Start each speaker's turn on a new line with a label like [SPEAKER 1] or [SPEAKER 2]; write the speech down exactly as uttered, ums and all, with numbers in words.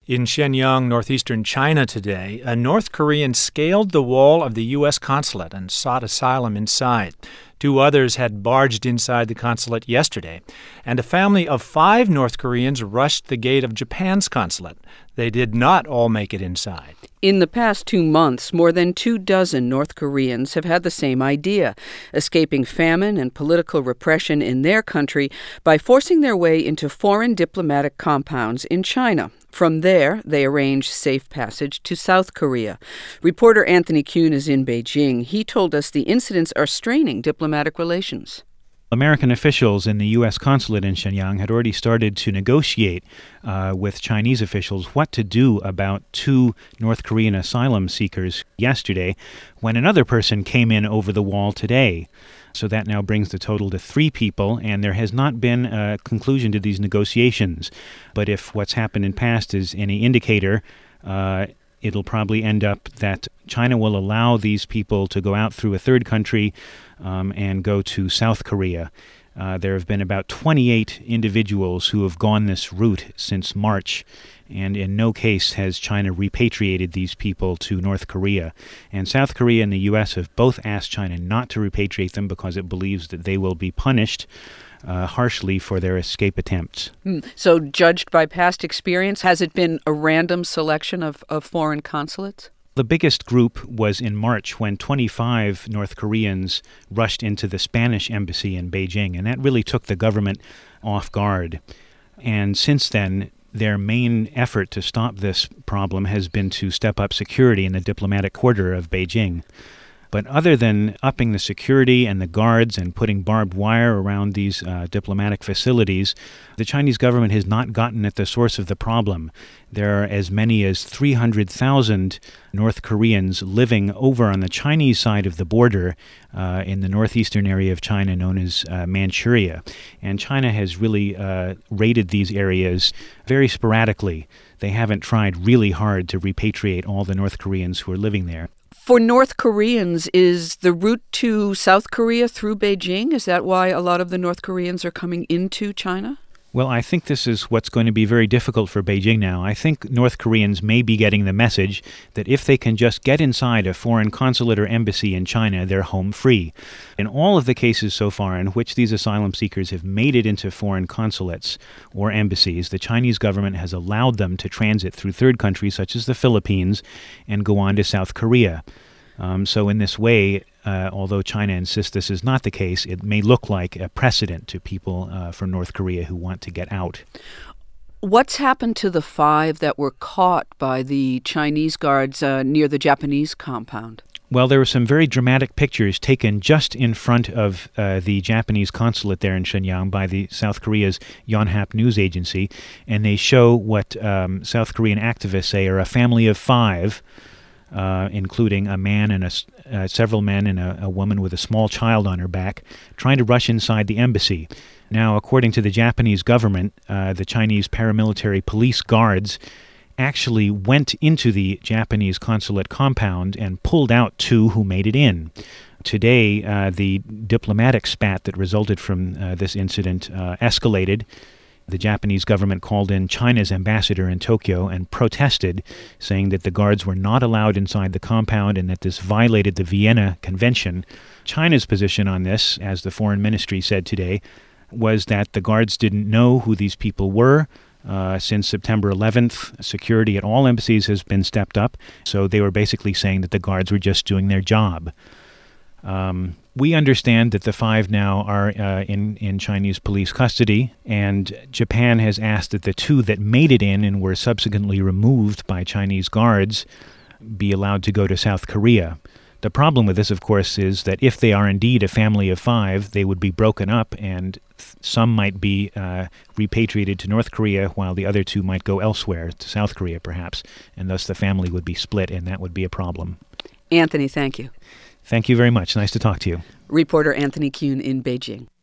[SPEAKER 1] In Shenyang, northeastern China today, a North Korean scaled the wall of the U S consulate and sought asylum inside. Two others had barged inside the consulate yesterday, and a family of five North Koreans rushed the gate of Japan's consulate. They did not all make it inside.
[SPEAKER 2] In the past two months, more than two dozen North Koreans have had the same idea, escaping famine and political repression in their country by forcing their way into foreign diplomatic compounds in China. From there, they arranged safe passage to South Korea. Reporter Anthony Kuhn is in Beijing. He told us the incidents are straining diplomatic relations.
[SPEAKER 3] American officials in the U S consulate in Shenyang had already started to negotiate uh, with Chinese officials what to do about two North Korean asylum seekers yesterday when another person came in over the wall today. So that now brings the total to three people, and there has not been a conclusion to these negotiations. But if what's happened in past is any indicator, uh, it'll probably end up that China will allow these people to go out through a third country um, and go to South Korea. Uh, there have been about twenty-eight individuals who have gone this route since March, and in no case has China repatriated these people to North Korea. And South Korea and the U S have both asked China not to repatriate them because it believes that they will be punished uh, harshly for their escape attempts.
[SPEAKER 2] Mm. So judged by past experience, has it been a random selection of, of foreign consulates?
[SPEAKER 3] The biggest group was in March when twenty-five North Koreans rushed into the Spanish embassy in Beijing, and that really took the government off guard. And since then, their main effort to stop this problem has been to step up security in the diplomatic quarter of Beijing. But other than upping the security and the guards and putting barbed wire around these uh, diplomatic facilities, the Chinese government has not gotten at the source of the problem. There are as many as three hundred thousand North Koreans living over on the Chinese side of the border uh, in the northeastern area of China known as uh, Manchuria. And China has really uh, raided these areas very sporadically. They haven't tried really hard to repatriate all the North Koreans who are living there.
[SPEAKER 2] For North Koreans, is the route to South Korea through Beijing? Is that why a lot of the North Koreans are coming into China?
[SPEAKER 3] Well, I think this is what's going to be very difficult for Beijing now. I think North Koreans may be getting the message that if they can just get inside a foreign consulate or embassy in China, they're home free. In all of the cases so far in which these asylum seekers have made it into foreign consulates or embassies, the Chinese government has allowed them to transit through third countries such as the Philippines and go on to South Korea. Um, so in this way, uh, although China insists this is not the case, it may look like a precedent to people uh, from North Korea who want to get out.
[SPEAKER 2] What's happened to the five that were caught by the Chinese guards uh, near the Japanese compound?
[SPEAKER 3] Well, there were some very dramatic pictures taken just in front of uh, the Japanese consulate there in Shenyang by the South Korea's Yonhap news agency, and they show what um, South Korean activists say are a family of five, Uh, including a man and a, uh, several men and a, a woman with a small child on her back, trying to rush inside the embassy. Now, according to the Japanese government, uh, the Chinese paramilitary police guards actually went into the Japanese consulate compound and pulled out two who made it in. Today, uh, the diplomatic spat that resulted from uh, this incident uh, escalated. The Japanese government called in China's ambassador in Tokyo and protested, saying that the guards were not allowed inside the compound and that this violated the Vienna Convention. China's position on this, as the foreign ministry said today, was that the guards didn't know who these people were. Uh, since September eleventh, security at all embassies has been stepped up, so they were basically saying that the guards were just doing their job. Um, we understand that the five now are uh, in, in Chinese police custody, and Japan has asked that the two that made it in and were subsequently removed by Chinese guards be allowed to go to South Korea. The problem with this, of course, is that if they are indeed a family of five, they would be broken up, and th- some might be uh, repatriated to North Korea while the other two might go elsewhere, to South Korea perhaps, and thus the family would be split, and that would be a problem.
[SPEAKER 2] Anthony, thank you.
[SPEAKER 3] Thank you very much. Nice to talk to you.
[SPEAKER 2] Reporter Anthony Kuhn in Beijing.